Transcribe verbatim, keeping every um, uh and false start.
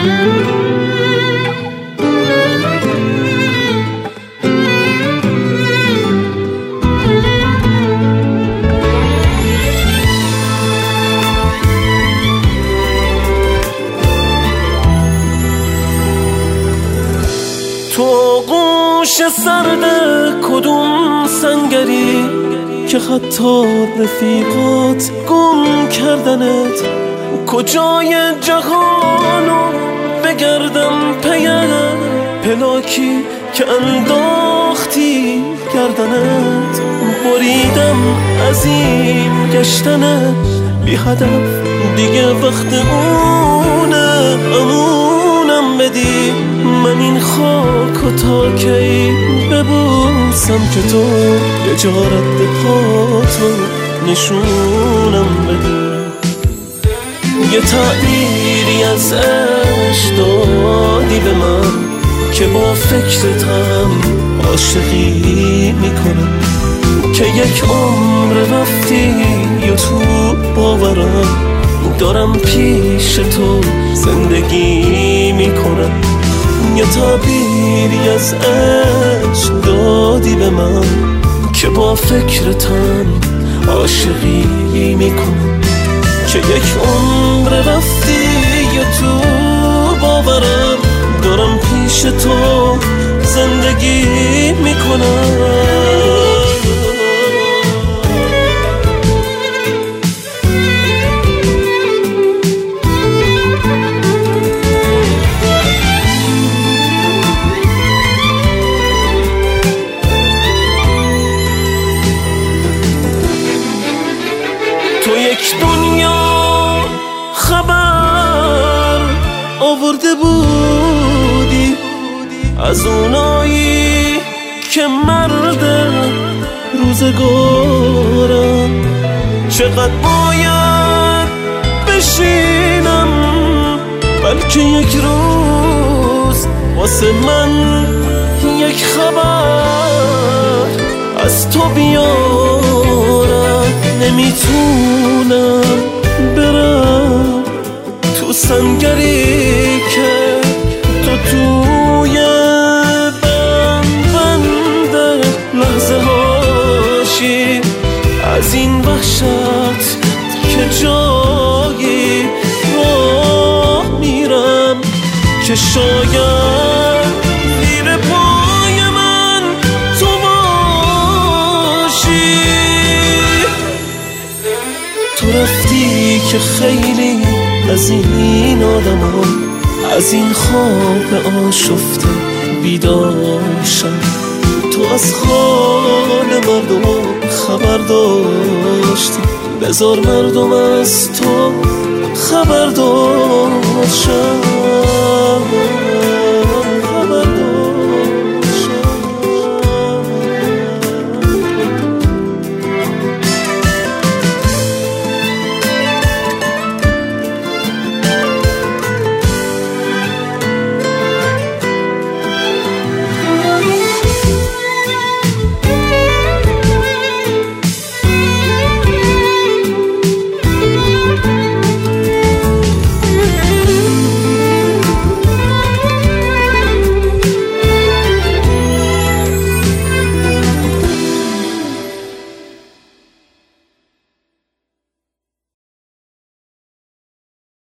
تو گوش سرد کدوم سنگری که حتی رفیقات گم کردنت، کجای جهانو بگردم پیم پلاکی که انداختی گردنت. بریدم از این گشتن بی هدف، دیگه وقت اونه امونم بدی. من این خاکو تا کی ببوسم که تو یه جا رد پاتو نشونم بدی. یه تعبیری از عشق دادی به من که با فکرتم عاشقی میکنم، که یک عمر رفتی یا تو باورم دارم پیش تو زندگی میکنم. یه تعبیری از عشق دادی به من که با فکرتم عاشقی میکنم، که یک عمر رفتی یا تو باورم دارم پیش تو زندگی میکنم. تو یک دنیا خبر آورده بودی از اونایی که مرد روزگارم. چقدر باید بشینم بلکه یک روز واسه من یک خبر از تو بیارم. نمیتونم برم تو سنگری که تو توی بند بند لحظه هاشی، از این وحشت که جایی راه میرم که شاید زیر پای من تو باشی. تو رفتی که خیلی از این آدم ها از این خواب آشفته بیدار شد. تو از حال مردم خبر داشتی، بذار مردم از تو خبردار شد.